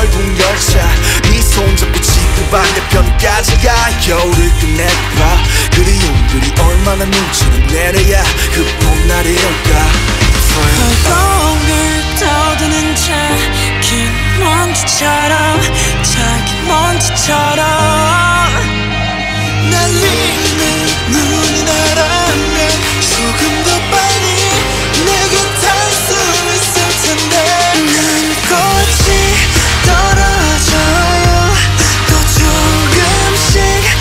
결국 열차 네 손잡고 지금 반대편까지 가 겨울을 끝내봐 그리움들이 얼마나 눈치를 내려야 그 봄날이 올까 허공을 떠도는 작은 먼지처럼 작은 먼지처럼 날리는 눈이 나라면 조금 더 빨리 내게 닿을 수 있을 텐데 난 꽃이 떨어져요 또 조금씩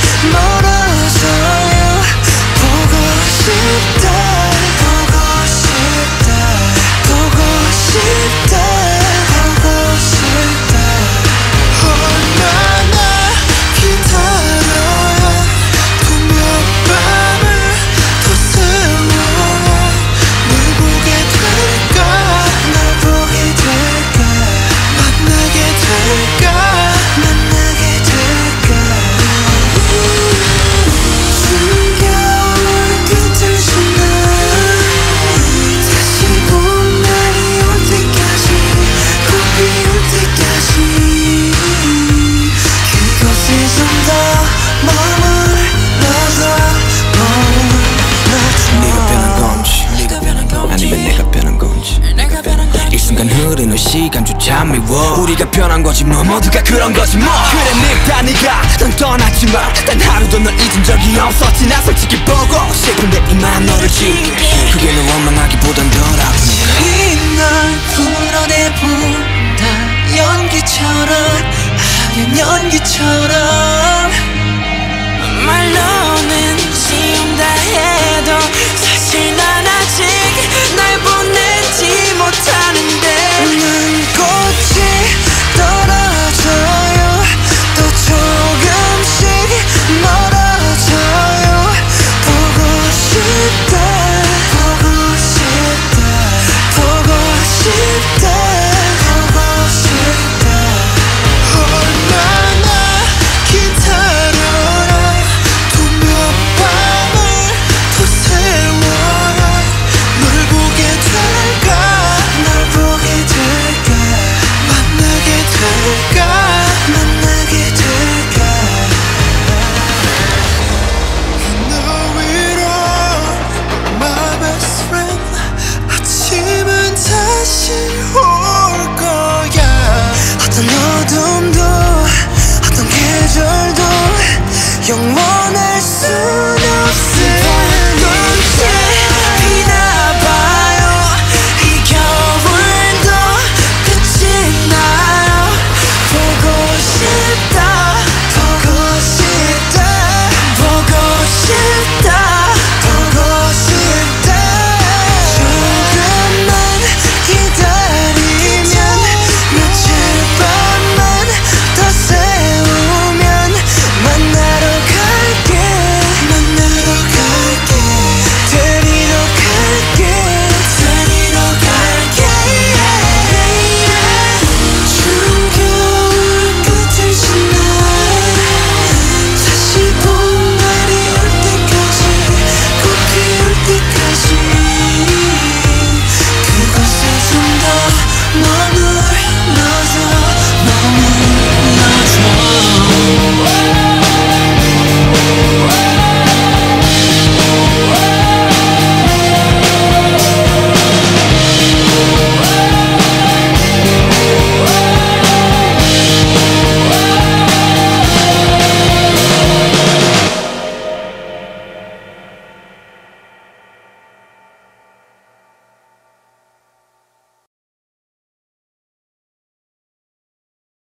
멀어져요 보고 싶다 보고 싶다 보고 싶다 보고 싶다 얼마나 기다려야 또 몇 밤을 더 세워 널 보게 될까 널 보게 될까 만나게 될까 만나게 될까 숨겨올 끝을 지나 다시 봄날이 올 때까지 꼭 비올 때까지 그곳에 좀 더 머물러줘 네가 변한 건지 아니면 내가 변한 건지 이 순간 흐르는 시간조차 미워 우리가 변한 거지 뭐 모두가 그런 거지 뭐 그래 늙다 네가 넌 떠났지만 단 하루도 널 잊은 적이 없었지 나 솔직히 보고 싶은데 이만 너를 지울게 그게 널 원망하기보단 덜 아프니까 이날 풀어내본다 연기처럼 하얀 연기처럼